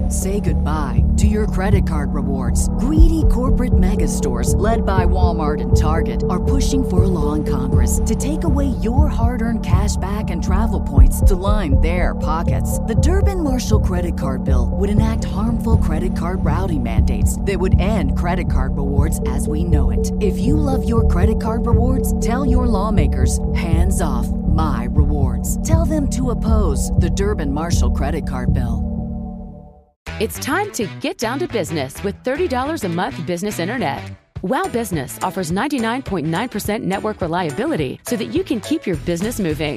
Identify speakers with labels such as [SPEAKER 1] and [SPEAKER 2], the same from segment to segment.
[SPEAKER 1] Say goodbye to your credit card rewards. Greedy corporate mega stores, led by Walmart and Target, are pushing for a law in Congress to take away your hard-earned cash back and travel points to line their pockets. The Durbin-Marshall credit card bill would enact harmful credit card routing mandates that would end credit card rewards as we know it. If you love your credit card rewards, tell your lawmakers, hands off my rewards. Tell them to oppose the Durbin-Marshall credit card bill.
[SPEAKER 2] It's time to get down to business with $30 a month business internet. WOW Business offers 99.9% network reliability so that you can keep your business moving.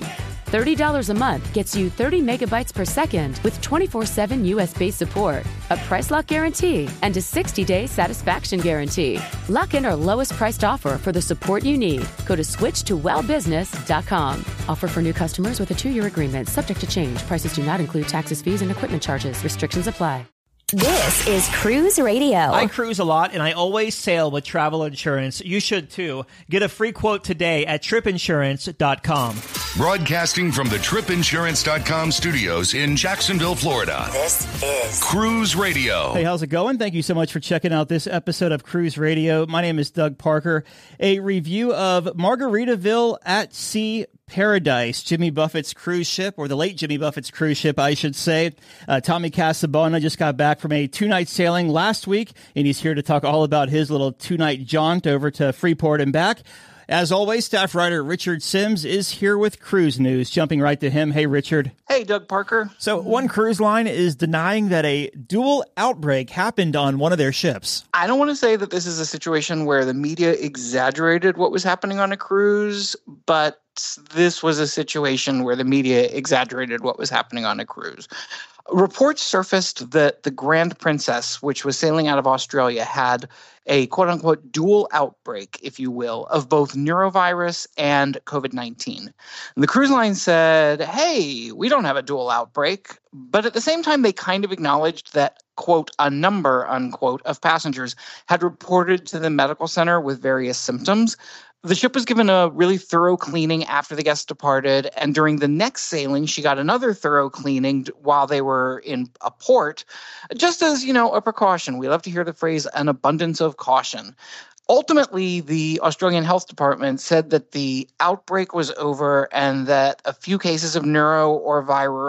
[SPEAKER 2] $30 a month gets you 30 megabytes per second with 24/7 US-based support, a price lock guarantee, and a 60-day satisfaction guarantee. Lock in our lowest priced offer for the support you need. Go to switch2wowbusiness.com. Offer for new customers with a 2-year agreement, subject to change. Prices do not include taxes, fees, and equipment charges. Restrictions apply.
[SPEAKER 3] This is Cruise Radio.
[SPEAKER 4] I cruise a lot, and I always sail with travel insurance. You should, too. Get a free quote today at tripinsurance.com.
[SPEAKER 5] Broadcasting from the tripinsurance.com studios in Jacksonville, Florida.
[SPEAKER 3] This is
[SPEAKER 5] Cruise Radio.
[SPEAKER 4] Hey, how's it going? Thank you so much for checking out this episode of Cruise Radio. My name is Doug Parker. A review of Margaritaville at Sea Paradise, Jimmy Buffett's cruise ship, or the late Jimmy Buffett's cruise ship, I should say. Tommy Casabona just got back from a 2-night sailing last week, and he's here to talk all about his little 2-night jaunt over to Freeport and back. As always, staff writer Richard Sims is here with cruise news. Jumping right to him. Hey, Richard.
[SPEAKER 6] Hey, Doug Parker.
[SPEAKER 4] So one cruise line is denying that a dual outbreak happened on one of their ships.
[SPEAKER 6] I don't want to say that this is a situation where the media exaggerated what was happening on a cruise, but this was a situation where the media exaggerated what was happening on a cruise. Reports surfaced that the Grand Princess, which was sailing out of Australia, had a quote-unquote dual outbreak, if you will, of both neurovirus and COVID-19. And the cruise line said, hey, we don't have a dual outbreak. But at the same time, they kind of acknowledged that, quote, a number, unquote, of passengers had reported to the medical center with various symptoms. The ship was given a really thorough cleaning after the guests departed, and during the next sailing, she got another thorough cleaning while they were in a port, just as, a precaution. We love to hear the phrase, an abundance of caution. Ultimately, the Australian Health Department said that the outbreak was over and that a few cases of noro or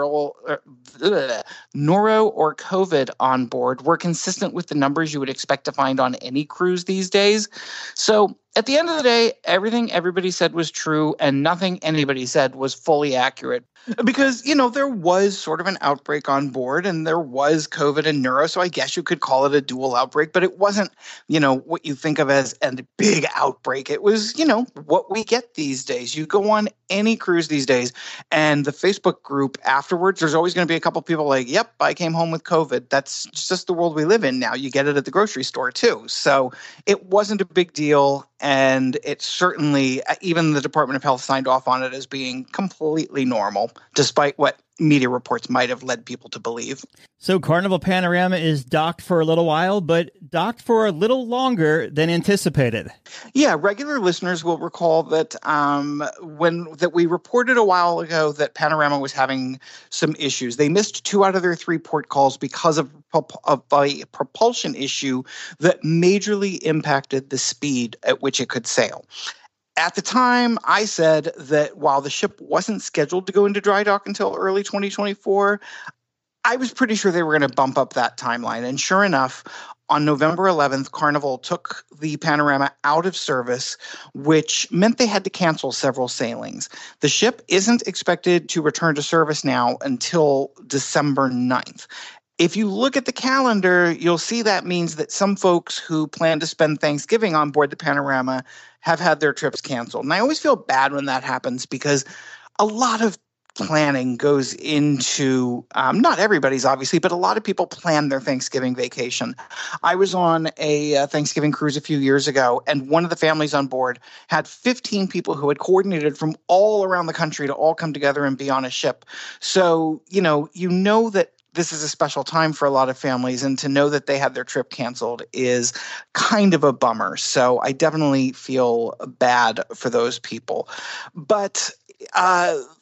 [SPEAKER 6] COVID on board were consistent with the numbers you would expect to find on any cruise these days. So at the end of the day, everything everybody said was true and nothing anybody said was fully accurate. Because, there was sort of an outbreak on board and there was COVID and neuro, so I guess you could call it a dual outbreak, but it wasn't, what you think of as a big outbreak. It was, what we get these days. You go on any cruise these days and the Facebook group afterwards, there's always going to be a couple people like, yep, I came home with COVID. That's just the world we live in now. You get it at the grocery store too. So it wasn't a big deal. And it certainly, even the Department of Health signed off on it as being completely normal, despite what media reports might have led people to believe.
[SPEAKER 4] So Carnival Panorama is docked for a little while, but docked for a little longer than anticipated.
[SPEAKER 6] Yeah, regular listeners will recall that we reported a while ago that Panorama was having some issues. They missed 2 out of their 3 port calls because of a propulsion issue that majorly impacted the speed at which it could sail. At the time, I said that while the ship wasn't scheduled to go into dry dock until early 2024, I was pretty sure they were going to bump up that timeline. And sure enough, on November 11th, Carnival took the Panorama out of service, which meant they had to cancel several sailings. The ship isn't expected to return to service now until December 9th. If you look at the calendar, you'll see that means that some folks who plan to spend Thanksgiving on board the Panorama have had their trips canceled. And I always feel bad when that happens because a lot of planning goes into, not everybody's obviously, but a lot of people plan their Thanksgiving vacation. I was on a Thanksgiving cruise a few years ago, and one of the families on board had 15 people who had coordinated from all around the country to all come together and be on a ship. So, you know that this is a special time for a lot of families, and to know that they had their trip canceled is kind of a bummer. So I definitely feel bad for those people. But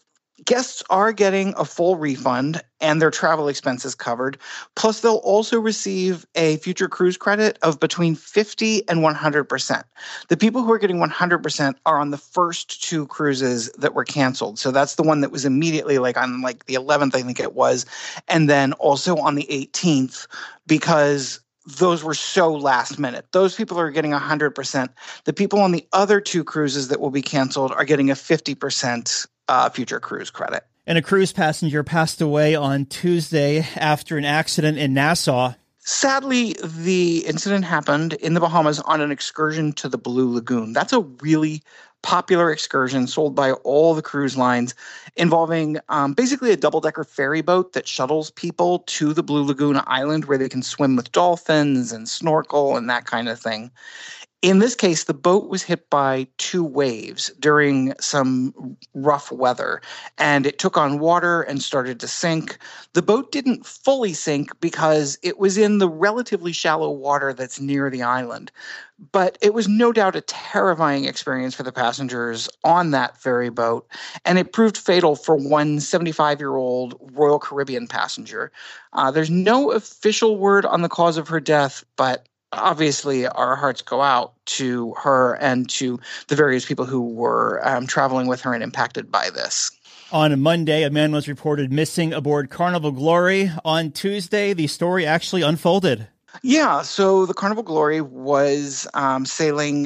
[SPEAKER 6] Guests are getting a full refund and their travel expenses covered. Plus, they'll also receive a future cruise credit of between 50 and 100%. The people who are getting 100% are on the first 2 cruises that were canceled. So that's the one that was immediately on the 11th, I think it was. And then also on the 18th, because those were so last minute. Those people are getting 100%. The people on the other 2 cruises that will be canceled are getting a 50% future cruise credit.
[SPEAKER 4] And a cruise passenger passed away on Tuesday after an accident in Nassau.
[SPEAKER 6] Sadly, the incident happened in the Bahamas on an excursion to the Blue Lagoon. That's a really popular excursion sold by all the cruise lines, involving basically a double-decker ferry boat that shuttles people to the Blue Lagoon island where they can swim with dolphins and snorkel and that kind of thing. In this case, the boat was hit by 2 waves during some rough weather, and it took on water and started to sink. The boat didn't fully sink because it was in the relatively shallow water that's near the island. But it was no doubt a terrifying experience for the passengers on that ferry boat, and it proved fatal for one 75-year-old Royal Caribbean passenger. There's no official word on the cause of her death, but obviously our hearts go out to her and to the various people who were traveling with her and impacted by this.
[SPEAKER 4] On Monday, a man was reported missing aboard Carnival Glory. On Tuesday, the story actually unfolded.
[SPEAKER 6] Yeah, so the Carnival Glory was sailing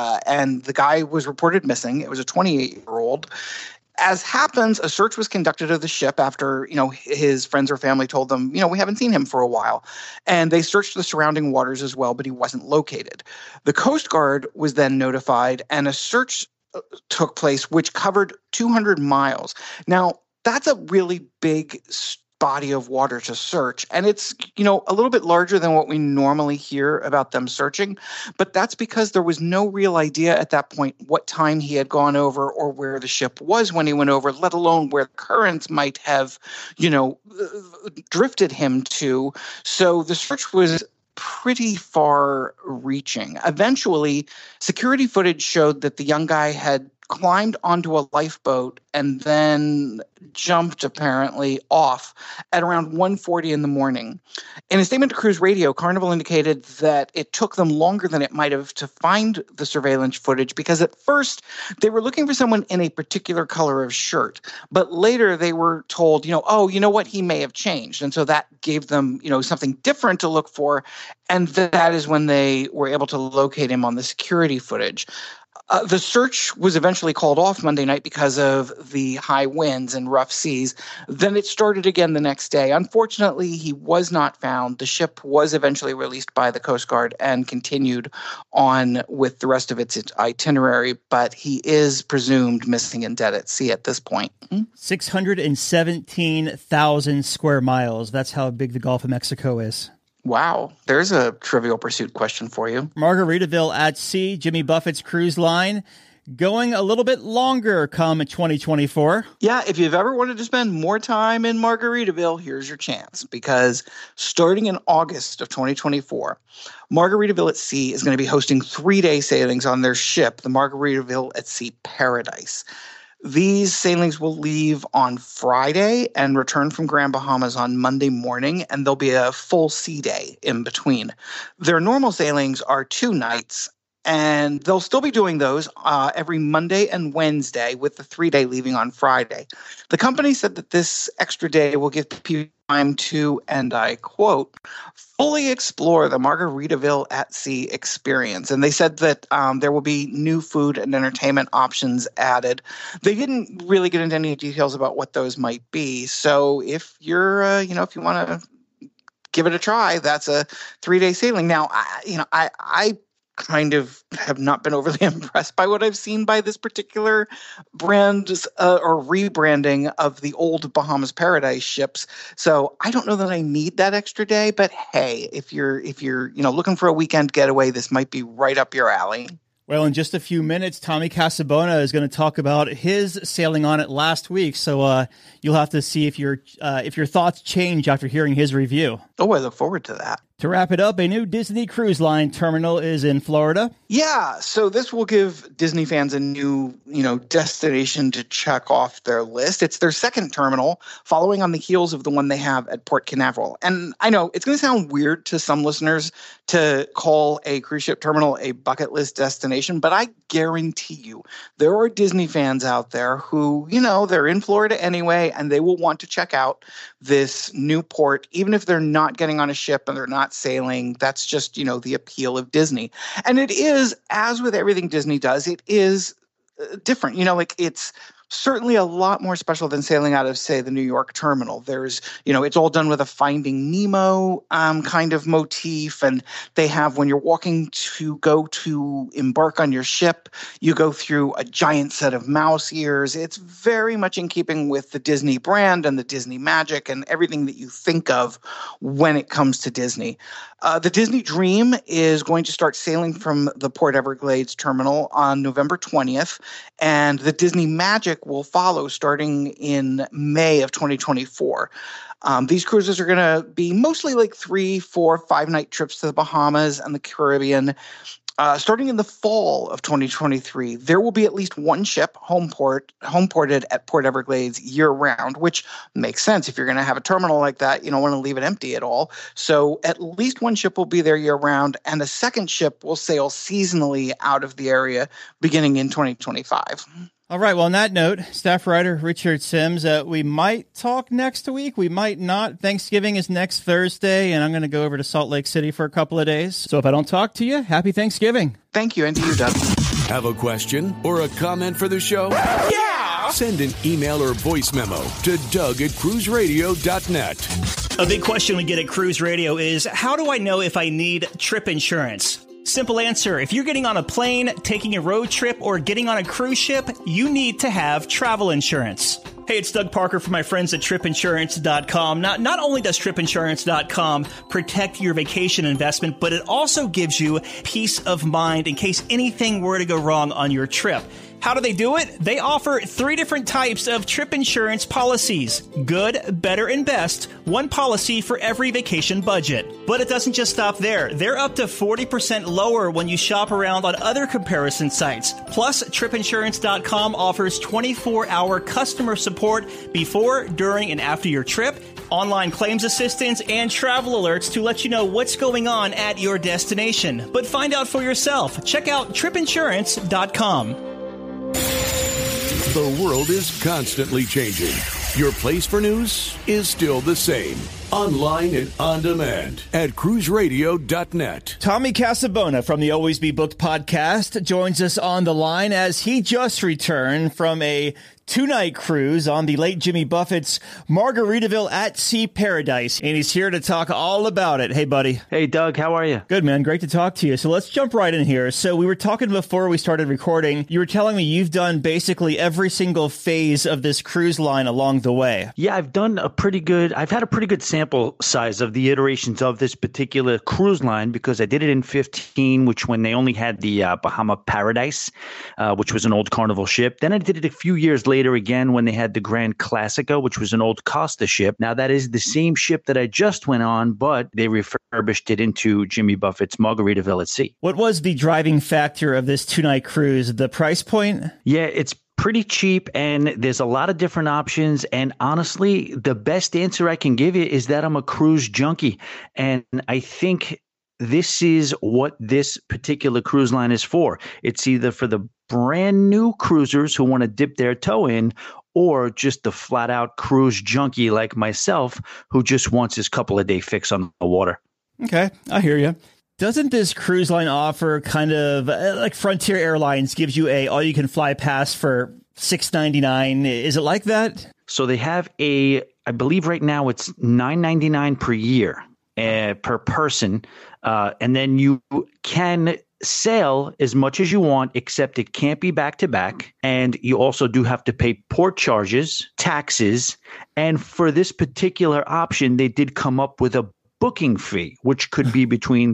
[SPEAKER 6] and the guy was reported missing. It was a 28-year-old. As happens, a search was conducted of the ship after, his friends or family told them, we haven't seen him for a while. And they searched the surrounding waters as well, but he wasn't located. The Coast Guard was then notified, and a search took place, which covered 200 miles. Now, that's a really big body of water to search. And it's, a little bit larger than what we normally hear about them searching. But that's because there was no real idea at that point what time he had gone over or where the ship was when he went over, let alone where the currents might have, drifted him to. So the search was pretty far reaching. Eventually, security footage showed that the young guy had climbed onto a lifeboat and then jumped apparently off at around 1:40 in the morning. In a statement to Cruise Radio, Carnival indicated that it took them longer than it might have to find the surveillance footage because at first they were looking for someone in a particular color of shirt, but later they were told, what, he may have changed. And so that gave them, something different to look for. And that is when they were able to locate him on the security footage. The search was eventually called off Monday night because of the high winds and rough seas. Then it started again the next day. Unfortunately, he was not found. The ship was eventually released by the Coast Guard and continued on with the rest of its itinerary, but he is presumed missing and dead at sea at this point.
[SPEAKER 4] 617,000 square miles. That's how big the Gulf of Mexico is.
[SPEAKER 6] Wow, there's a Trivial Pursuit question for you.
[SPEAKER 4] Margaritaville at Sea, Jimmy Buffett's cruise line, going a little bit longer come 2024.
[SPEAKER 6] Yeah, if you've ever wanted to spend more time in Margaritaville, here's your chance. Because starting in August of 2024, Margaritaville at Sea is going to be hosting 3-day sailings on their ship, the Margaritaville at Sea Paradise. These sailings will leave on Friday and return from Grand Bahamas on Monday morning, and there'll be a full sea day in between. Their normal sailings are 2 nights, and they'll still be doing those every Monday and Wednesday, with the 3-day leaving on Friday. The company said that this extra day will give people time to, and I quote, fully explore the Margaritaville at Sea experience. And they said that there will be new food and entertainment options added. They didn't really get into any details about what those might be. So if you're, if you want to give it a try, that's a 3-day sailing. Now, I kind of have not been overly impressed by what I've seen by this particular brand or rebranding of the old Bahamas Paradise ships. So I don't know that I need that extra day, but hey, if you're looking for a weekend getaway, this might be right up your alley.
[SPEAKER 4] Well, in just a few minutes, Tommy Casabona is going to talk about his sailing on it last week. So you'll have to see if your thoughts change after hearing his review.
[SPEAKER 6] Oh, I look forward to that.
[SPEAKER 4] To wrap it up, a new Disney Cruise Line terminal is in Florida.
[SPEAKER 6] Yeah, so this will give Disney fans a new, destination to check off their list. It's their second terminal, following on the heels of the one they have at Port Canaveral. And I know it's going to sound weird to some listeners to call a cruise ship terminal a bucket list destination, but I guarantee you there are Disney fans out there who, they're in Florida anyway, and they will want to check out this new port, even if they're not getting on a ship and they're not sailing. That's just, the appeal of Disney. And it is, as with everything Disney does, it is different. It's certainly a lot more special than sailing out of, say, the New York terminal. There's, it's all done with a Finding Nemo kind of motif. And they have, when you're walking to go to embark on your ship, you go through a giant set of mouse ears. It's very much in keeping with the Disney brand and the Disney magic and everything that you think of when it comes to Disney. The Disney Dream is going to start sailing from the Port Everglades terminal on November 20th, and the Disney Magic will follow starting in May of 2024. These cruises are going to be mostly like 3, 4, 5-night trips to the Bahamas and the Caribbean. Starting in the fall of 2023, there will be at least one ship home ported at Port Everglades year-round, which makes sense. If you're going to have a terminal like that, you don't want to leave it empty at all. So at least one ship will be there year-round, and a second ship will sail seasonally out of the area beginning in 2025.
[SPEAKER 4] All right. Well, on that note, staff writer Richard Sims, we might talk next week. We might not. Thanksgiving is next Thursday, and I'm going to go over to Salt Lake City for a couple of days. So if I don't talk to you, happy Thanksgiving.
[SPEAKER 6] Thank you, and to you, Doug.
[SPEAKER 7] Have a question or a comment for the show? Yeah! Send an email or voice memo to Doug@cruiseradio.net.
[SPEAKER 4] A big question we get at Cruise Radio is, how do I know if I need trip insurance? Simple answer. If you're getting on a plane, taking a road trip, or getting on a cruise ship, you need to have travel insurance. Hey, it's Doug Parker from my friends at tripinsurance.com. Not only does tripinsurance.com protect your vacation investment, but it also gives you peace of mind in case anything were to go wrong on your trip. How do they do it? They offer 3 different types of trip insurance policies. Good, better, and best. One policy for every vacation budget. But it doesn't just stop there. They're up to 40% lower when you shop around on other comparison sites. Plus, tripinsurance.com offers 24-hour customer support before, during, and after your trip, online claims assistance, and travel alerts to let you know what's going on at your destination. But find out for yourself. Check out tripinsurance.com.
[SPEAKER 7] The world is constantly changing. Your place for news is still the same. Online and on demand at cruiseradio.net.
[SPEAKER 4] Tommy Casabona from the Always Be Booked podcast joins us on the line as he just returned from a 2-night cruise on the late Jimmy Buffett's Margaritaville at Sea Paradise, and he's here to talk all about it. Hey, buddy.
[SPEAKER 8] Hey, Doug. How are you?
[SPEAKER 4] Good, man. Great to talk to you. So let's jump right in here. So we were talking before we started recording. You were telling me you've done basically every single phase of this cruise line along the way.
[SPEAKER 8] Yeah, I've had a pretty good sample size of the iterations of this particular cruise line because I did it in 2015, which when they only had the Bahama Paradise, which was an old Carnival ship. Then I did it a few years later again when they had the Grand Classico, which was an old Costa ship. Now that is the same ship that I just went on, but they refurbished it into Jimmy Buffett's Margaritaville at Sea.
[SPEAKER 4] What was the driving factor of this 2-night cruise? The price point?
[SPEAKER 8] Yeah, it's pretty cheap and there's a lot of different options. And honestly, the best answer I can give you is that I'm a cruise junkie. And I think this is what this particular cruise line is for. It's either for the brand new cruisers who want to dip their toe in, or just the flat out cruise junkie like myself who just wants his couple of day fix on the water.
[SPEAKER 4] Okay, I hear you. Doesn't this cruise line offer kind of like Frontier Airlines gives you a all you can fly pass for $6.99? Is it like that?
[SPEAKER 8] So they have I believe right now it's $9.99 per year per person. And then you can sail as much as you want, except it can't be back to back. And you also do have to pay port charges, taxes. And for this particular option, they did come up with a booking fee, which could be between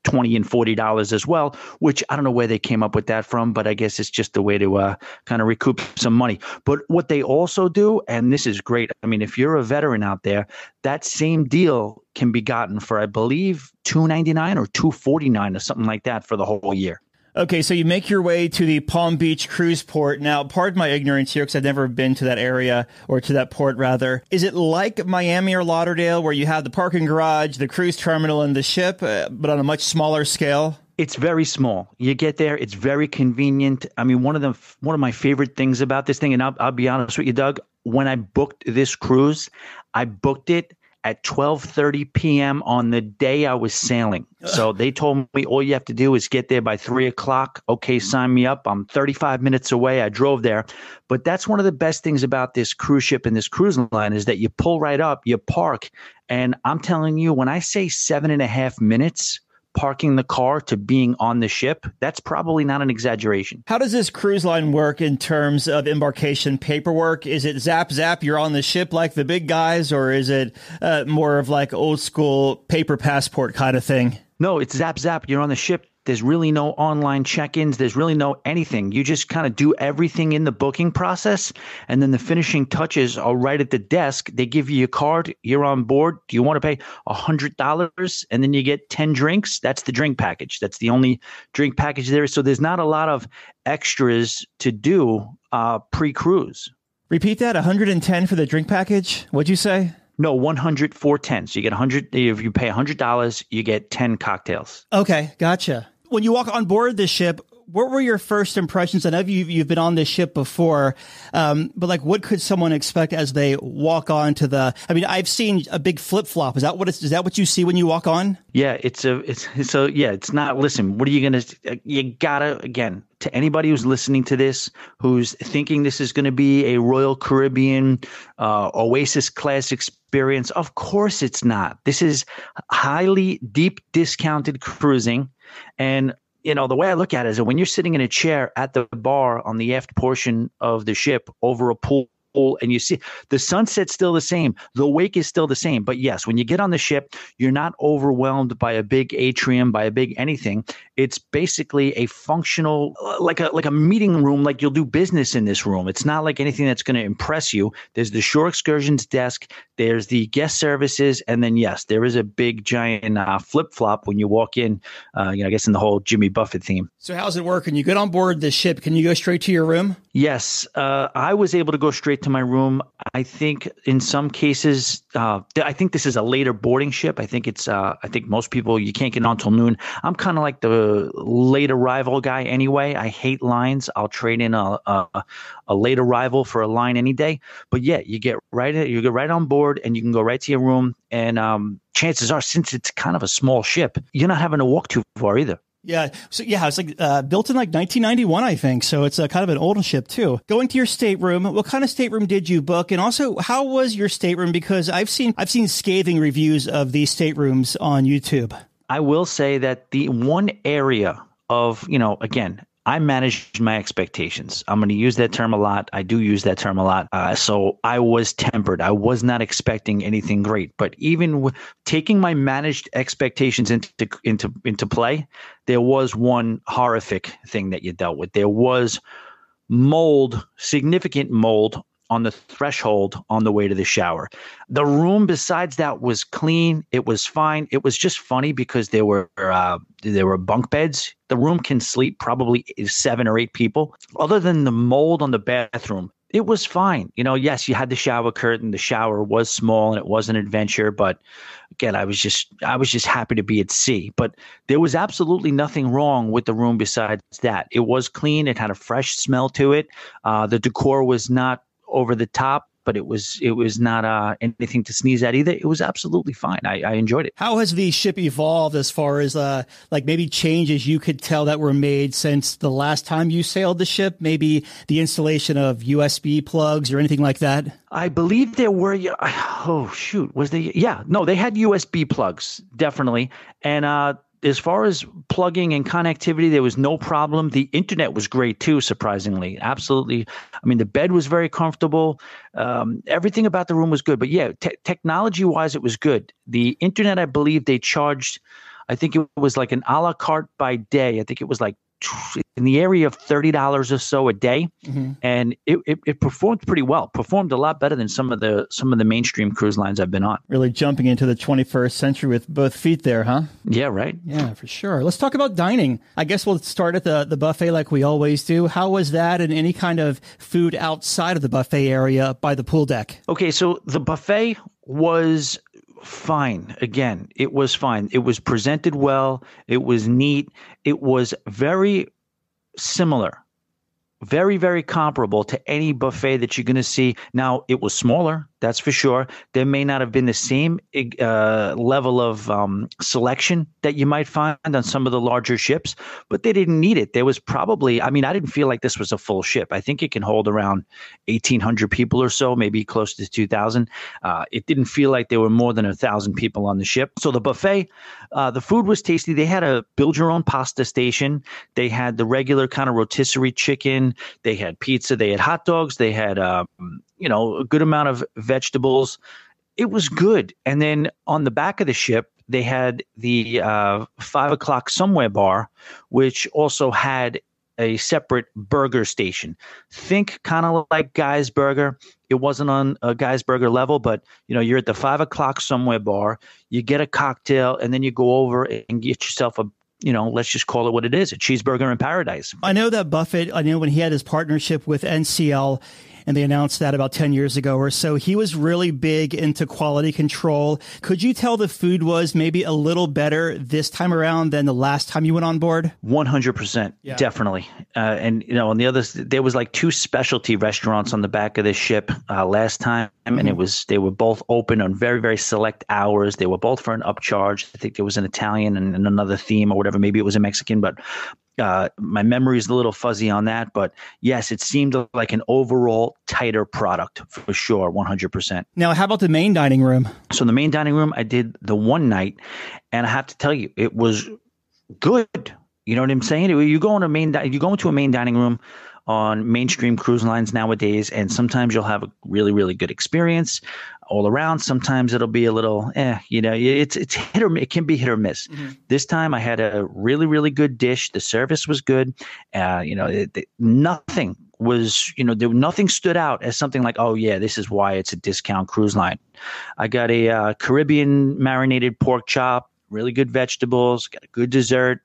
[SPEAKER 8] $20 and $40 as well, which I don't know where they came up with that from, but I guess it's just a way to kind of recoup some money. But what they also do, and this is great, I mean, if you're a veteran out there, that same deal can be gotten for, I believe, $299 or $249 or something like that for the whole year.
[SPEAKER 4] Okay, so you make your way to the Palm Beach cruise port. Now, pardon my ignorance here because I've never been to that area, or to that port, rather. Is it like Miami or Lauderdale where you have the parking garage, the cruise terminal, and the ship, but on a much smaller scale?
[SPEAKER 8] It's very small. You get there, it's very convenient. I mean, one of my favorite things about this thing, and I'll be honest with you, Doug, when I booked this cruise, I booked it at 12:30 p.m. on the day I was sailing. So they told me all you have to do is get there by 3 o'clock. Okay, sign me up. I'm 35 minutes away. I drove there. But that's one of the best things about this cruise ship and this cruise line is that you pull right up, you park. And I'm telling you, when I say 7.5 minutes parking the car to being on the ship, that's probably not an exaggeration.
[SPEAKER 4] How does this cruise line work in terms of embarkation paperwork? Is it zap, zap, you're on the ship like the big guys, or is it more of like old school paper passport kind of thing?
[SPEAKER 8] No, it's zap, zap, you're on the ship. There's really no online check-ins. There's really no anything. You just kind of do everything in the booking process, and then the finishing touches are right at the desk. They give you your card. You're on board. Do you want to pay $100? And then you get 10 drinks. That's the drink package. That's the only drink package there is. So there's not a lot of extras to do pre-cruise.
[SPEAKER 4] Repeat that, 110 for the drink package? What'd you say?
[SPEAKER 8] No, 100 for 10. So you get 100. If you pay $100, you get 10 cocktails.
[SPEAKER 4] Okay, gotcha. When you walk on board the ship, what were your first impressions? I know you've been on this ship before, but like, what could someone expect as they walk on to the? I mean, I've seen a big flip flop. Is that what you see when you walk on?
[SPEAKER 8] Yeah, it's not. Listen, what are you gonna? You gotta, again, to anybody who's listening to this, who's thinking this is going to be a Royal Caribbean Oasis class experience. Of course, it's not. This is highly deep discounted cruising. And, you know, the way I look at it is that when you're sitting in a chair at the bar on the aft portion of the ship over a pool, and you see the sunset's still the same, the wake is still the same. But yes, when you get on the ship, you're not overwhelmed by a big atrium, by a big anything. It's basically a functional, like a meeting room, like you'll do business in this room. It's not like anything that's going to impress you. There's the shore excursions desk, there's the guest services, and then yes, there is a big giant flip-flop when you walk in, I guess in the whole Jimmy Buffett theme.
[SPEAKER 4] So how's it work? When you get on board the ship, can you go straight to your room?
[SPEAKER 8] Yes, I was able to go straight to my room. I think in some cases, I think this is a later boarding ship. I think most people, you can't get on till noon. I'm kind of like the late arrival guy anyway. I hate lines. I'll trade in a late arrival for a line any day. But yeah, you get right on board and you can go right to your room. And chances are, since it's kind of a small ship, you're not having to walk too far either.
[SPEAKER 4] Yeah. So yeah, it's like built in like 1991, I think. So it's kind of an older ship too. Going to your stateroom, what kind of stateroom did you book? And also, how was your stateroom? Because I've seen scathing reviews of these staterooms on YouTube. I
[SPEAKER 8] will say that the one area of, again, I managed my expectations. I'm going to use that term a lot. I do use that term a lot. So I was tempered. I was not expecting anything great. But even with taking my managed expectations into play, there was one horrific thing that you dealt with. There was mold, significant mold on the threshold on the way to the shower. The room besides that was clean. It was fine. It was just funny because there were bunk beds. The room can sleep probably 7 or 8 people. Other than the mold on the bathroom, it was fine. Yes, you had the shower curtain. The shower was small and it was an adventure, but again, I was just happy to be at sea. But there was absolutely nothing wrong with the room besides that. It was clean. It had a fresh smell to it. The decor was not over the top, but it was not anything to sneeze at either. It was absolutely fine. I enjoyed it.
[SPEAKER 4] How has the ship evolved as far as like maybe changes you could tell that were made since the last time you sailed the ship? Maybe the installation of USB plugs or anything like that?
[SPEAKER 8] I believe there were. Oh shoot, was there? Yeah, no, they had USB plugs definitely, and as far as plugging and connectivity, there was no problem. The internet was great too, surprisingly. Absolutely. I mean, the bed was very comfortable. Everything about the room was good. But yeah, technology-wise, it was good. The internet, I believe they charged, I think it was like an a la carte by day. I think it was like in the area of $30 or so a day, and it performed pretty well. Performed a lot better than some of the mainstream cruise lines I've been on.
[SPEAKER 4] Really jumping into the 21st century with both feet there, huh?
[SPEAKER 8] Yeah, right.
[SPEAKER 4] Yeah, for sure. Let's talk about dining. I guess we'll start at the buffet like we always do. How was that, and any kind of food outside of the buffet area by the pool deck?
[SPEAKER 8] Okay, so the buffet was fine. Again, it was fine. It was presented well. It was neat. It was very similar, very, very comparable to any buffet that you're going to see. Now, it was smaller, that's for sure. There may not have been the same level of selection that you might find on some of the larger ships, but they didn't need it. There was probably, I didn't feel like this was a full ship. I think it can hold around 1,800 people or so, maybe close to 2,000. It didn't feel like there were more than 1,000 people on the ship. So the buffet, the food was tasty. They had a build-your-own pasta station. They had the regular kind of rotisserie chicken. They had pizza. They had hot dogs. They had a good amount of vegetables. It was good. And then on the back of the ship, they had the 5 o'clock somewhere bar, which also had a separate burger station. Think kind of like Guy's Burger. It wasn't on a Guy's Burger level, but you're at the 5 o'clock somewhere bar. You get a cocktail, and then you go over and get yourself a let's just call it what it is, a cheeseburger in paradise.
[SPEAKER 4] I know that Buffett, when he had his partnership with NCL, and they announced that about 10 years ago or so, he was really big into quality control. Could you tell the food was maybe a little better this time around than the last time you went on board?
[SPEAKER 8] 100%, definitely. And on the others, there was like 2 specialty restaurants on the back of this ship last time, and they were both open on very, very select hours. They were both for an upcharge. I think there was an Italian and another theme or whatever. Maybe it was a Mexican, but my memory is a little fuzzy on that, but yes, it seemed like an overall tighter product for sure, 100%.
[SPEAKER 4] Now, how about the main dining room?
[SPEAKER 8] So the main dining room, I did the one night, and I have to tell you, it was good. You know what I'm saying? You go into a main dining room on mainstream cruise lines nowadays, and sometimes you'll have a really, really good experience all around. Sometimes it'll be a little, it's hit or it can be hit or miss. This time I had a really, really good dish. The service was good. Nothing was, nothing stood out as something like, oh yeah, this is why it's a discount cruise line. I got a Caribbean marinated pork chop, really good vegetables, got a good dessert.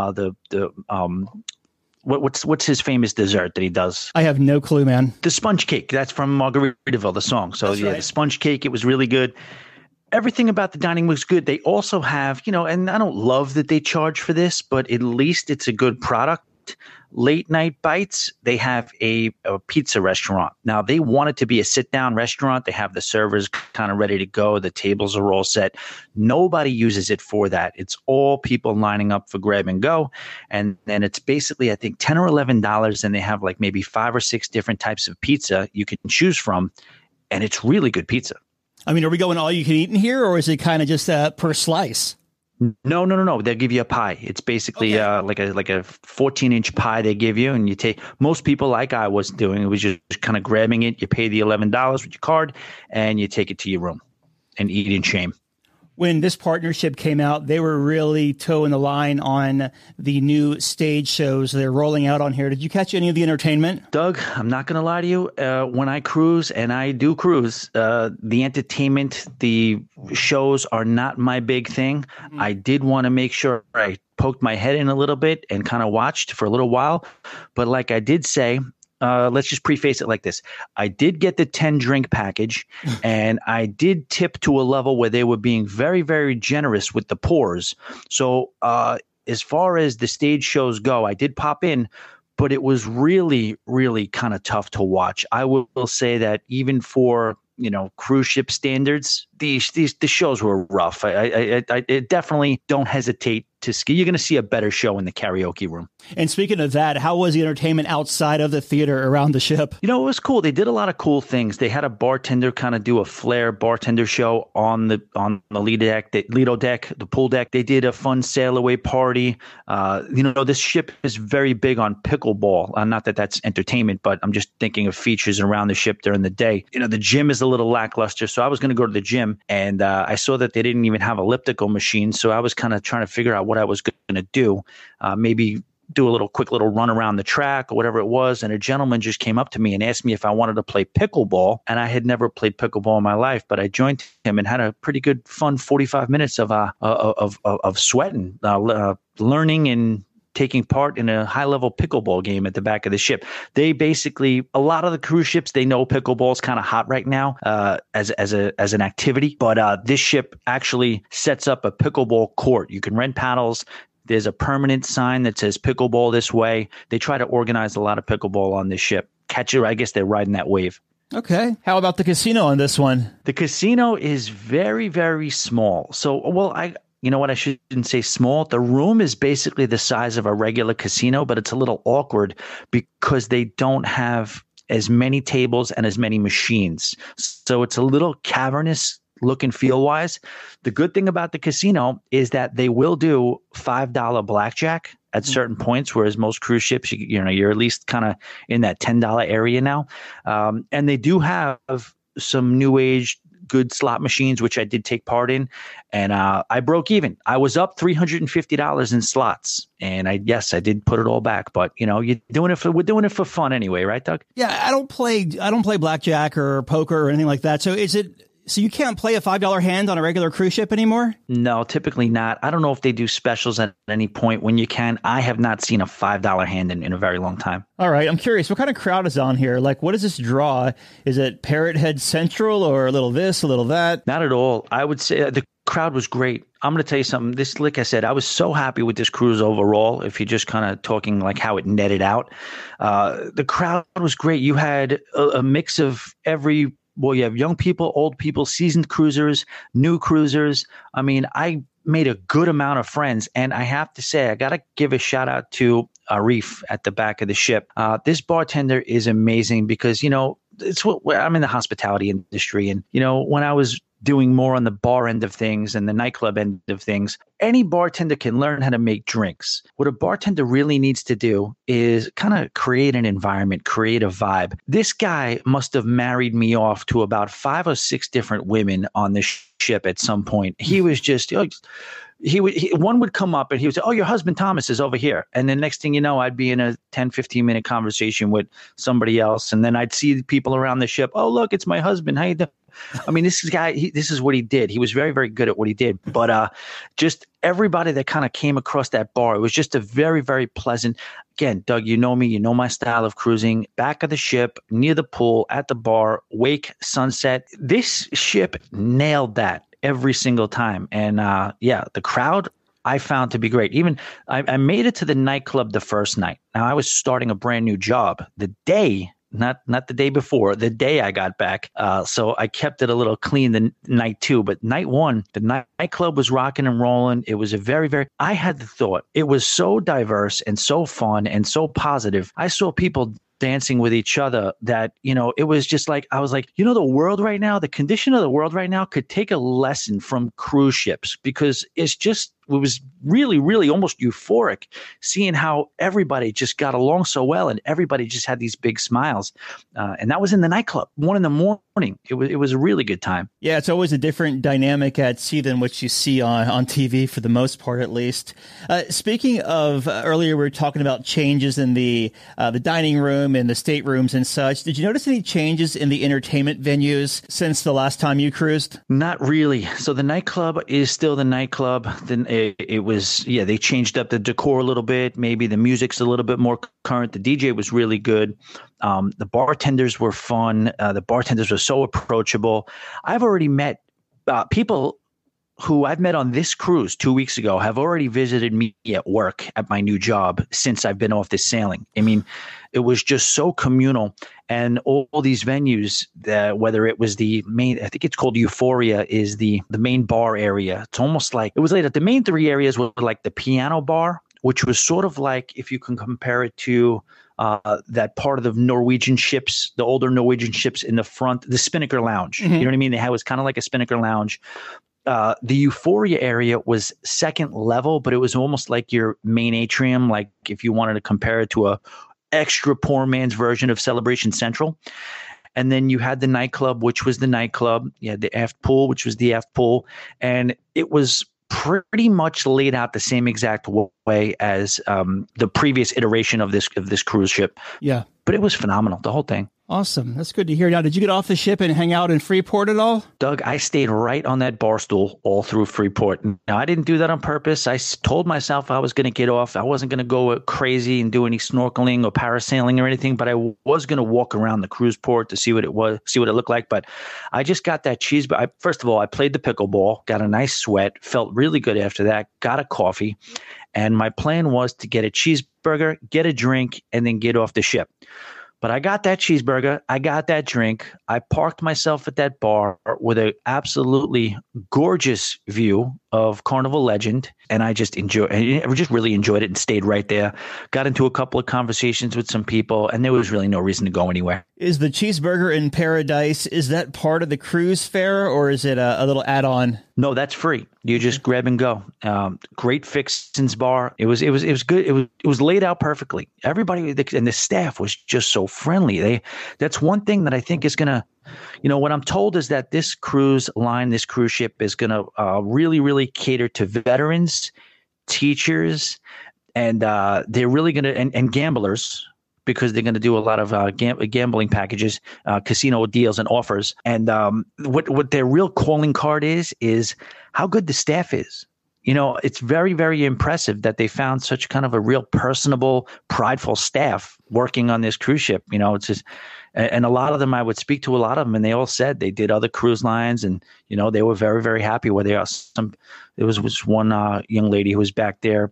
[SPEAKER 8] What's his famous dessert that he does?
[SPEAKER 4] I have no clue, man.
[SPEAKER 8] The sponge cake. That's from Margaritaville, the song. So
[SPEAKER 4] That's right.
[SPEAKER 8] The sponge cake, it was really good. Everything about the dining was good. They also have, and I don't love that they charge for this, but at least it's a good product. Late night bites, they have a pizza restaurant. Now, they want it to be a sit-down restaurant. They have the servers kind of ready to go. The tables are all set. Nobody uses it for that. It's all people lining up for grab and go. And then it's basically, I think, $10 or $11, and they have like maybe 5 or 6 different types of pizza you can choose from, and it's really good pizza.
[SPEAKER 4] Are we going all you can eat in here, or is it kind of just per slice?
[SPEAKER 8] No. They'll give you a pie. It's basically like a 14-inch pie they give you, and you take. Most people, like I was doing, it was just kind of grabbing it. You pay the $11 with your card, and you take it to your room and eat in shame.
[SPEAKER 4] When this partnership came out, they were really toeing the line on the new stage shows they're rolling out on here. Did you catch any of the entertainment?
[SPEAKER 8] Doug, I'm not going to lie to you. When I cruise, and I do cruise, the entertainment, the shows are not my big thing. I did want to make sure I poked my head in a little bit and kind of watched for a little while. But like I did say, let's just preface it like this. I did get the 10-drink package, and I did tip to a level where they were being very, very generous with the pours. So as far as the stage shows go, I did pop in, but it was really, really kind of tough to watch. I will say that even for cruise ship standards, the shows were rough. I definitely don't hesitate to ski. You're going to see a better show in the karaoke room.
[SPEAKER 4] And speaking of that, how was the entertainment outside of the theater around the ship?
[SPEAKER 8] You know, it was cool. They did a lot of cool things. They had a bartender kind of do a flair bartender show on the Lido deck, the pool deck. They did a fun sail away party. This ship is very big on pickleball. Not that that's entertainment, but I'm just thinking of features around the ship during the day. You know, the gym is a little lackluster, so I was going to go to the gym, and I saw that they didn't even have elliptical machines, so I was kind of trying to figure out what I was going to do. Maybe do a quick little run around the track or whatever it was. And a gentleman just came up to me and asked me if I wanted to play pickleball. And I had never played pickleball in my life, but I joined him and had a pretty good, fun 45 minutes of sweating, learning and taking part in a high-level pickleball game at the back of the ship. They basically, a lot of the cruise ships, they know pickleball is kind of hot right now as an activity. But this ship actually sets up a pickleball court. You can rent paddles. There's a permanent sign that says pickleball this way. They try to organize a lot of pickleball on this ship. I guess they're riding that wave.
[SPEAKER 4] Okay. How about the casino on this one?
[SPEAKER 8] The casino is very, very small. You know what? I shouldn't say small. The room is basically the size of a regular casino, but it's a little awkward because they don't have as many tables and as many machines. So it's a little cavernous look and feel wise. The good thing about the casino is that they will do $5 blackjack at certain points, whereas most cruise ships, you're at least kind of in that $10 area now. And they do have some new age good slot machines, which I did take part in, and I broke even. I was up $350 in slots, and I did put it all back. But we're doing it for fun anyway, right, Doug?
[SPEAKER 4] Yeah, I don't play blackjack or poker or anything like that. So you can't play a $5 hand on a regular cruise ship anymore?
[SPEAKER 8] No, typically not. I don't know if they do specials at any point when you can. I have not seen a $5 hand in a very long time.
[SPEAKER 4] All right. I'm curious, what kind of crowd is on here? Like, what does this draw? Is it Parrot Head Central or a little this, a little that?
[SPEAKER 8] Not at all. I would say the crowd was great. I'm going to tell you something. Like I said, I was so happy with this cruise overall. If you're just kind of talking like how it netted out, the crowd was great. You had a mix of every. Well, you have young people, old people, seasoned cruisers, new cruisers. I mean, I made a good amount of friends. And I have to say, I got to give a shout out to Arif at the back of the ship. This bartender is amazing because, I'm in the hospitality industry. And, when I was doing more on the bar end of things and the nightclub end of things, any bartender can learn how to make drinks. What a bartender really needs to do is kind of create an environment, create a vibe. This guy must have married me off to about 5 or 6 different women on the ship at some point. He was just... one would come up and he would say, "Oh, your husband Thomas is over here." And the next thing you know, I'd be in a 10, 15-minute conversation with somebody else. And then I'd see people around the ship. "Oh, look, it's my husband. How you doing?" I mean, this guy, this is what he did. He was very, very good at what he did. But just everybody that kind of came across that bar, it was just a very, very pleasant. Again, Doug, you know me, you know my style of cruising. Back of the ship, near the pool, at the bar, wake, sunset. This ship nailed that every single time. And the crowd I found to be great. Even I made it to the nightclub the first night. Now I was starting a brand new job the day, not the day before, the day I got back. So I kept it a little clean the night 2. But night 1, the nightclub was rocking and rolling. It was a very, very, I had the thought, it was so diverse and so fun and so positive. I saw people dancing with each other that, it was just like, I was like, the world right now, the condition of the world right now could take a lesson from cruise ships because it was really, really almost euphoric seeing how everybody just got along so well and everybody just had these big smiles. And that was in the nightclub, 1 a.m. It was a really good time.
[SPEAKER 4] Yeah, it's always a different dynamic at sea than what you see on TV for the most part, at least. Speaking of, earlier we were talking about changes in the dining room and the staterooms and such. Did you notice any changes in the entertainment venues since the last time you cruised?
[SPEAKER 8] Not really. So the nightclub is still the nightclub. Then it was, they changed up the decor a little bit. Maybe the music's a little bit more current. The DJ was really good. The bartenders were fun. The bartenders were so approachable. I've already met people who I've met on this cruise 2 weeks ago have already visited me at work at my new job since I've been off this sailing. I mean, it was just so communal, and all these venues, whether it was the main, I think it's called Euphoria, is the main bar area. It's almost like, it was later. The main three areas were like the piano bar, which was sort of like, if you can compare it to that part of the Norwegian ships, the older Norwegian ships in the front, the Spinnaker Lounge. Mm-hmm. You know what I mean? It was kind of like a Spinnaker Lounge. The Euphoria area was second level, but it was almost like your main atrium, like if you wanted to compare it to a extra poor man's version of Celebration Central. And then you had the nightclub, which was the nightclub. You had the aft pool, which was the aft pool. And it was pretty much laid out the same exact way as the previous iteration of this cruise ship. Yeah. But it was phenomenal, the whole thing.
[SPEAKER 4] Awesome. That's good to hear. Now, did you get off the ship and hang out in Freeport at all?
[SPEAKER 8] Doug, I stayed right on that bar stool all through Freeport. Now, I didn't do that on purpose. I told myself I was going to get off. I wasn't going to go crazy and do any snorkeling or parasailing or anything, but I was going to walk around the cruise port to see what it looked like. But I just got that cheeseburger. First of all, I played the pickleball, got a nice sweat, felt really good after that, got a coffee. And my plan was to get a cheeseburger, get a drink, and then get off the ship. But I got that cheeseburger, I got that drink, I parked myself at that bar with an absolutely gorgeous view of Carnival Legend, and I just really enjoyed it and stayed right there. Got into a couple of conversations with some people, and there was really no reason to go anywhere.
[SPEAKER 4] Is the cheeseburger in Paradise, is that part of the cruise fare, or is it a little add-on?
[SPEAKER 8] No, that's free. You just grab and go. Great fixins bar. It was good. It was laid out perfectly. Everybody and the staff was just so friendly. That's one thing that I think is gonna, what I'm told is that this cruise ship is gonna really, really cater to veterans, teachers, and they're really gonna and gamblers, because they're going to do a lot of gambling packages, casino deals and offers. And what their real calling card is how good the staff is. It's very, very impressive that they found such kind of a real personable, prideful staff working on this cruise ship. It's just, and a lot of them, I would speak to a lot of them, and they all said they did other cruise lines, and they were very, very happy where they are. There was one young lady who was back there,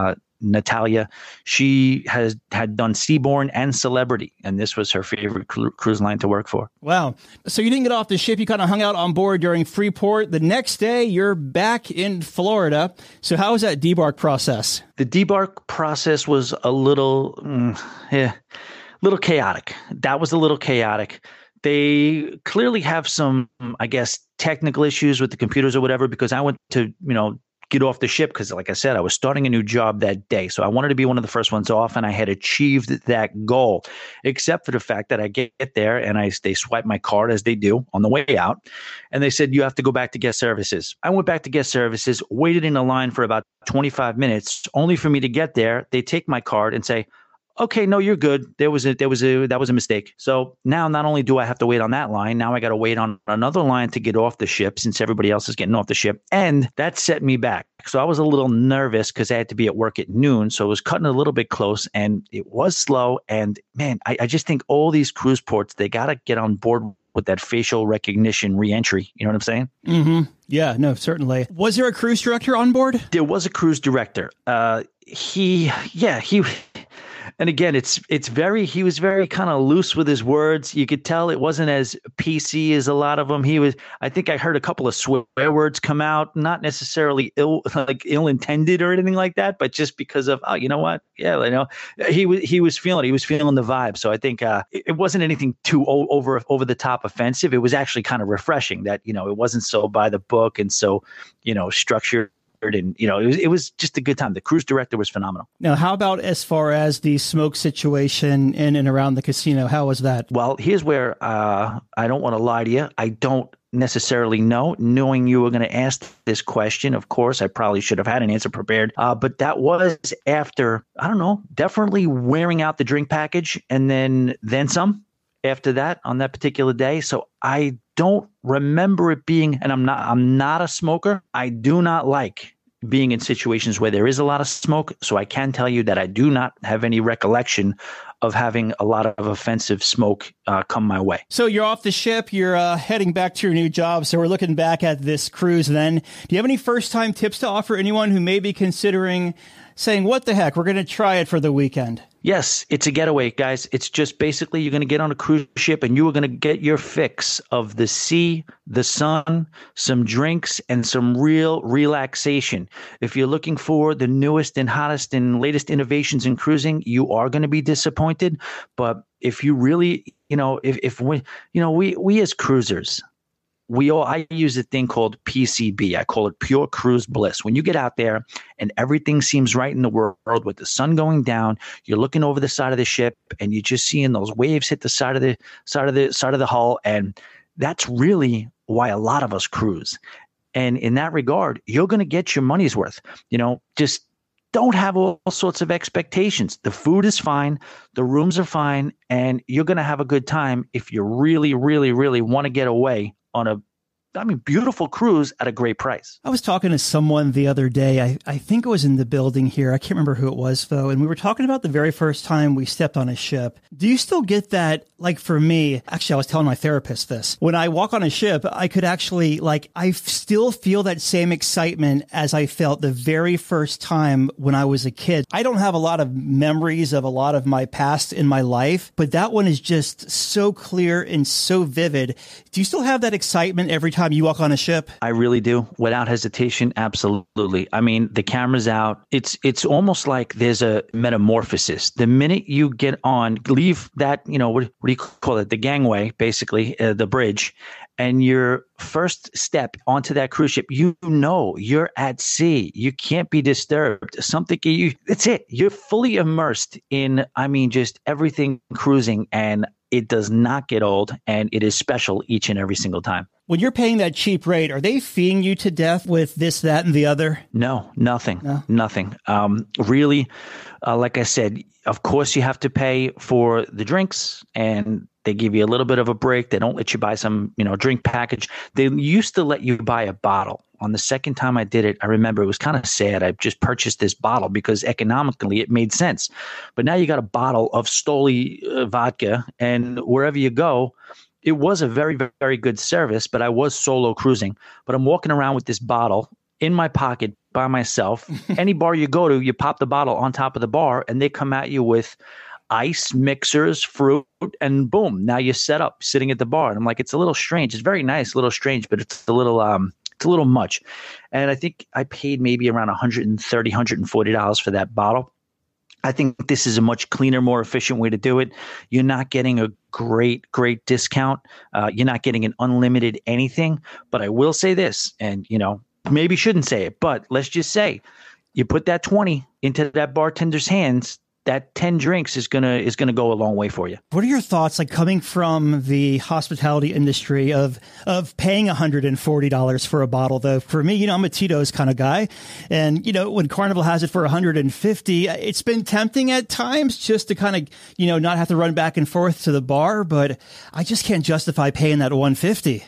[SPEAKER 8] Natalia. She had done Seabourn and Celebrity, and this was her favorite cruise line to work for.
[SPEAKER 4] Wow. So you didn't get off the ship. You kind of hung out on board during Freeport. The next day, you're back in Florida. So how was that debark process?
[SPEAKER 8] The debark process was a little chaotic. That was a little chaotic. They clearly have some, I guess, technical issues with the computers or whatever, because I went to, get off the ship because, like I said, I was starting a new job that day. So I wanted to be one of the first ones off, and I had achieved that goal, except for the fact that I get there and they swipe my card, as they do on the way out. And they said, you have to go back to guest services. I went back to guest services, waited in a line for about 25 minutes, only for me to get there. They take my card and say, okay, no, you're good. That was a mistake. So now not only do I have to wait on that line, now I got to wait on another line to get off the ship, since everybody else is getting off the ship. And that set me back. So I was a little nervous because I had to be at work at noon. So it was cutting a little bit close, and it was slow. And man, I just think all these cruise ports, they got to get on board with that facial recognition reentry. You know what I'm saying?
[SPEAKER 4] Mm-hmm. Yeah, no, certainly. Was there a cruise director on board?
[SPEAKER 8] There was a cruise director. And again, he was very kind of loose with his words. You could tell it wasn't as PC as a lot of them. I think I heard a couple of swear words come out, not necessarily ill-intended or anything like that, but just because of, oh, you know what? Yeah, he was feeling the vibe. So I think it wasn't anything too over the top offensive. It was actually kind of refreshing that, it wasn't so by the book and so, structured. And, it was just a good time. The cruise director was phenomenal.
[SPEAKER 4] Now, how about as far as the smoke situation in and around the casino? How was that?
[SPEAKER 8] Well, here's where I don't want to lie to you. I don't necessarily know. Knowing you were going to ask this question, of course, I probably should have had an answer prepared. But that was after, I don't know, definitely wearing out the drink package and then some after that on that particular day. So I don't remember it being, and I'm not a smoker. I do not like being in situations where there is a lot of smoke. So I can tell you that I do not have any recollection of having a lot of offensive smoke come my way.
[SPEAKER 4] So you're off the ship, you're heading back to your new job. So we're looking back at this cruise then. Do you have any first-time tips to offer anyone who may be considering saying, what the heck, we're going to try it for the weekend?
[SPEAKER 8] Yes, it's a getaway, guys. It's just basically you're going to get on a cruise ship and you are going to get your fix of the sea, the sun, some drinks, and some real relaxation. If you're looking for the newest and hottest and latest innovations in cruising, you are going to be disappointed. But if you really, if we as cruisers, I use a thing called PCB. I call it pure cruise bliss. When you get out there and everything seems right in the world with the sun going down, you're looking over the side of the ship and you're just seeing those waves hit the side of the hull. And that's really why a lot of us cruise. And in that regard, you're going to get your money's worth. Just don't have all sorts of expectations. The food is fine. The rooms are fine. And you're going to have a good time if you really, really, really want to get away on a beautiful cruise at a great price.
[SPEAKER 4] I was talking to someone the other day. I think it was in the building here. I can't remember who it was, though. And we were talking about the very first time we stepped on a ship. Do you still get that? Like for me, actually, I was telling my therapist this. When I walk on a ship, I could actually, I still feel that same excitement as I felt the very first time when I was a kid. I don't have a lot of memories of a lot of my past in my life, but that one is just so clear and so vivid. Do you still have that excitement every time you walk on a ship?
[SPEAKER 8] I really do. Without hesitation, absolutely. The camera's out. It's almost like there's a metamorphosis. The minute you get on, leave that, what do you call it? The gangway, basically, the bridge, and your first step onto that cruise ship, you're at sea. You can't be disturbed. That's it. You're fully immersed in, just everything cruising, and it does not get old, and it is special each and every single time.
[SPEAKER 4] When you're paying that cheap rate, are they feeding you to death with this, that, and the other?
[SPEAKER 8] No, nothing. Really, like I said, of course you have to pay for the drinks, and they give you a little bit of a break. They don't let you buy some, drink package. They used to let you buy a bottle. On the second time I did it, I remember it was kind of sad. I just purchased this bottle because economically it made sense. But now you got a bottle of Stoli vodka, and wherever you go, it was a very, very good service, but I was solo cruising. But I'm walking around with this bottle in my pocket by myself. Any bar you go to, you pop the bottle on top of the bar, and they come at you with ice, mixers, fruit, and boom, now you're set up sitting at the bar. And I'm like, it's a little strange. It's very nice, a little strange, but it's a little much. And I think I paid maybe around $130, $140 for that bottle. I think this is a much cleaner, more efficient way to do it. You're not getting a great discount. You're not getting an unlimited anything. But I will say this, and maybe shouldn't say it, but let's just say you put that 20 into that bartender's hands, that 10 drinks is gonna go a long way for you. What
[SPEAKER 4] are your thoughts, coming from the hospitality industry, of paying $140 for a bottle? Though for me, I'm a Tito's kind of guy, and when Carnival has it for $150, it's been tempting at times just to kind of not have to run back and forth to the bar, but I just can't justify paying that $150.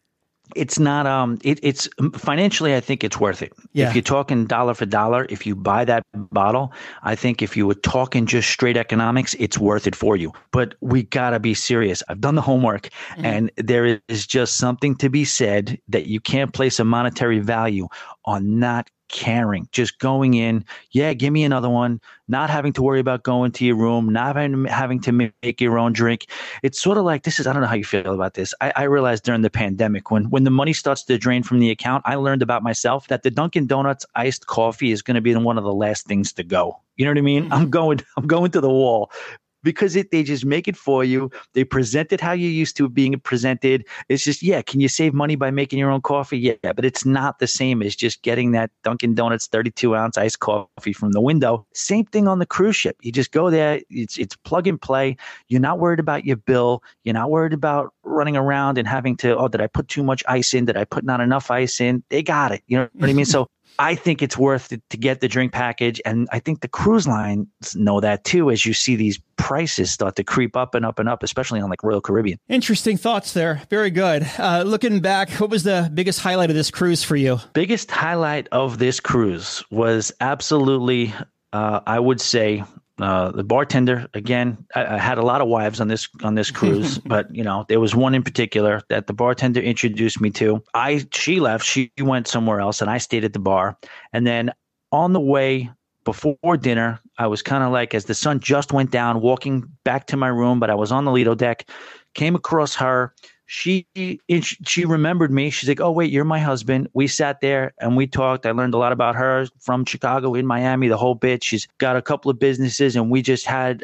[SPEAKER 8] It's not, it's financially, I think it's worth it. Yeah. If you're talking dollar for dollar, if you buy that bottle, I think if you were talking just straight economics, it's worth it for you. But we got to be serious. I've done the homework, and there is just something to be said that you can't place a monetary value on not caring, just going in, give me another one, not having to worry about going to your room, not having to make your own drink. It's sort of like, I don't know how you feel about this. I realized during the pandemic, when the money starts to drain from the account, I learned about myself that the Dunkin' Donuts iced coffee is going to be one of the last things to go. You know what I mean? I'm going to the wall. Because they just make it for you. They present it how you used to being presented. It's just, can you save money by making your own coffee? Yeah, but it's not the same as just getting that Dunkin' Donuts 32-ounce iced coffee from the window. Same thing on the cruise ship. You just go there. It's plug and play. You're not worried about your bill. You're not worried about running around and having to, did I put too much ice in? Did I put not enough ice in? They got it. You know what I mean? So I think it's worth it to get the drink package. And I think the cruise lines know that too, as you see these prices start to creep up and up and up, especially on like Royal Caribbean.
[SPEAKER 4] Interesting thoughts there. Very good. Looking back, what was the biggest highlight of this cruise for you?
[SPEAKER 8] Biggest highlight of this cruise was absolutely, I would say, the bartender. Again, I had a lot of wives on this cruise, but there was one in particular that the bartender introduced me to. She left, she went somewhere else, and I stayed at the bar. And then on the way before dinner, I was kind of like, as the sun just went down, walking back to my room, but I was on the Lido deck, came across her. She remembered me. She's like, "Oh, wait, you're my husband." We sat there and we talked. I learned a lot about her, from Chicago, in Miami, the whole bit. She's got a couple of businesses, and we just had,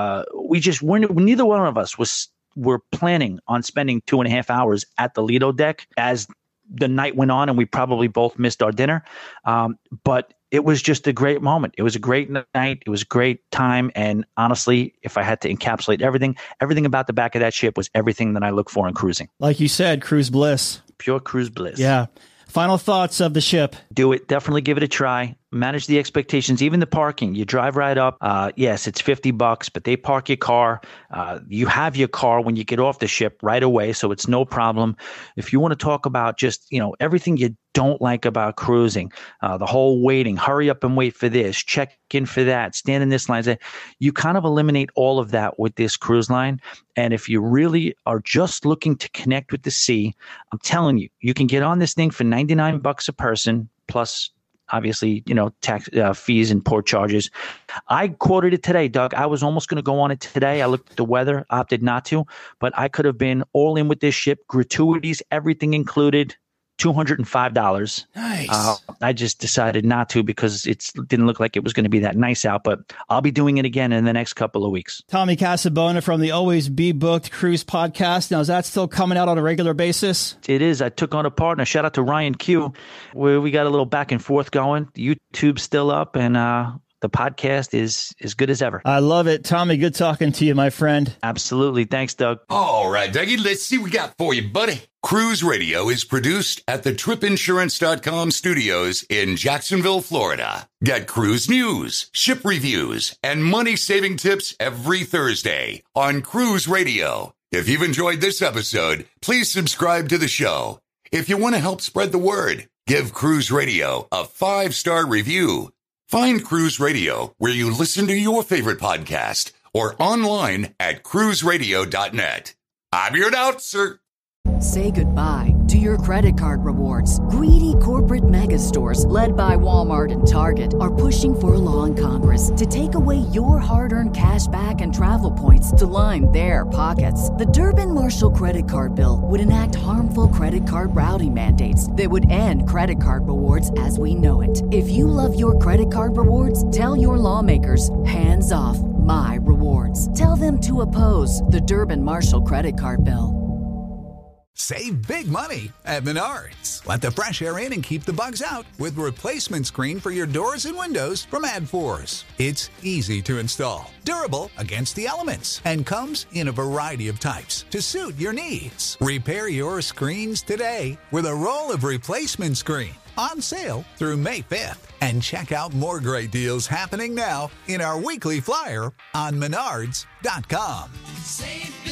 [SPEAKER 8] neither one of us were planning on spending 2.5 hours at the Lido deck as the night went on, and we probably both missed our dinner. But it was just a great moment. It was a great night. It was a great time. And honestly, if I had to encapsulate everything about the back of that ship was everything that I look for in cruising.
[SPEAKER 4] Like you said, cruise bliss.
[SPEAKER 8] Pure cruise bliss.
[SPEAKER 4] Yeah. Final thoughts of the ship.
[SPEAKER 8] Do it. Definitely give it a try. Manage the expectations, even the parking. You drive right up. Yes, it's $50, but they park your car. You have your car when you get off the ship right away, so it's no problem. If you want to talk about just, everything you don't like about cruising, the whole waiting, hurry up and wait for this, check in for that, stand in this line, you kind of eliminate all of that with this cruise line. And if you really are just looking to connect with the sea, I'm telling you, you can get on this thing for $99 a person, plus obviously, tax fees and port charges. I quoted it today, Doug. I was almost going to go on it today. I looked at the weather, opted not to, but I could have been all in with this ship, gratuities, everything included, $205.
[SPEAKER 4] Nice.
[SPEAKER 8] I just decided not to because it didn't look like it was going to be that nice out, but I'll be doing it again in the next couple of weeks.
[SPEAKER 4] Tommy Casabona from the Always Be Booked Cruise podcast. Now, is that still coming out on a regular basis?
[SPEAKER 8] It is. I took on a partner. Shout out to Ryan Q, where we got a little back and forth going. YouTube's still up, and the podcast is as good as ever.
[SPEAKER 4] I love it. Tommy, good talking to you, my friend.
[SPEAKER 8] Absolutely. Thanks, Doug.
[SPEAKER 5] All right, Dougie, let's see what we got for you, buddy. Cruise Radio is produced at the TripInsurance.com studios in Jacksonville, Florida. Get cruise news, ship reviews, and money-saving tips every Thursday on Cruise Radio. If you've enjoyed this episode, please subscribe to the show. If you want to help spread the word, give Cruise Radio a 5-star review. Find Cruise Radio where you listen to your favorite podcast or online at cruiseradio.net. I'm your announcer.
[SPEAKER 1] Say goodbye to your credit card rewards. Greedy corporate mega stores, led by Walmart and Target, are pushing for a law in Congress to take away your hard-earned cash back and travel points to line their pockets. The Durbin-Marshall credit card bill would enact harmful credit card routing mandates that would end credit card rewards as we know it. If you love your credit card rewards, tell your lawmakers, hands off my rewards. Tell them to oppose the Durbin-Marshall credit card bill.
[SPEAKER 9] Save big money at Menards. Let the fresh air in and keep the bugs out with replacement screen for your doors and windows from AdForce. It's easy to install, durable against the elements, and comes in a variety of types to suit your needs. Repair your screens today with a roll of replacement screen on sale through May 5th. And check out more great deals happening now in our weekly flyer on Menards.com.
[SPEAKER 10] Save